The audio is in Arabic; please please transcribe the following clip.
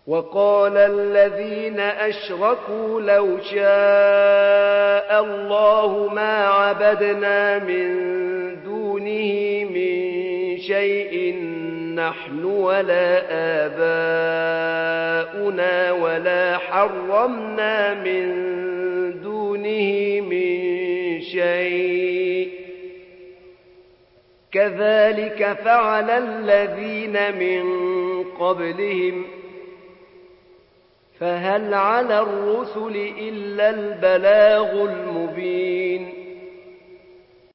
وقال الذين أشركوا لو شاء الله ما عبدنا من دونه من شيء نحن ولا آباؤنا ولا حرمنا من دونه من شيء كذلك فعل الذين من قبلهم فهل على الرسل إلا البلاغ المبين